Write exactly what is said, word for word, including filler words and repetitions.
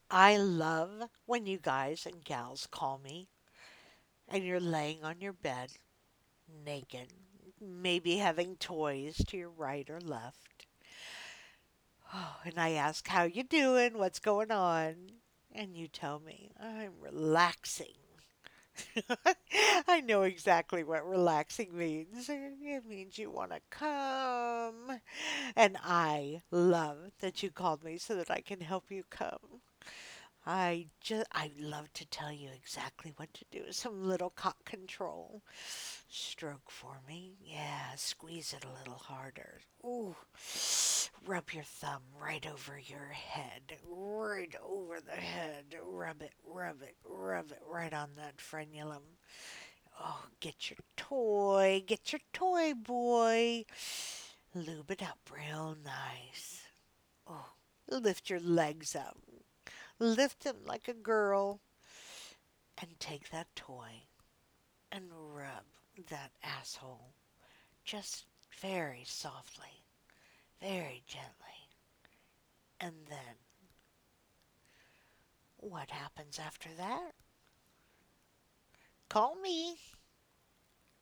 I love when you guys and gals call me and you're laying on your bed naked, maybe having toys to your right or left. Oh, and I ask, how you doing? What's going on? And you tell me, I'm relaxing. I know exactly what relaxing means. It means you want to come. And I love that you called me so that I can help you come. I just, I love to tell you exactly what to do. Some little cock control. Stroke for me. Yeah, squeeze it a little harder. Ooh. Rub your thumb right over your head. Right over the head. Rub it, rub it, rub it right on that frenulum. Oh, get your toy. Get your toy, boy. Lube it up real nice. Oh, lift your legs up. Lift them like a girl. And take that toy and rub that asshole just very softly, very gently. And then what happens after that? Call me.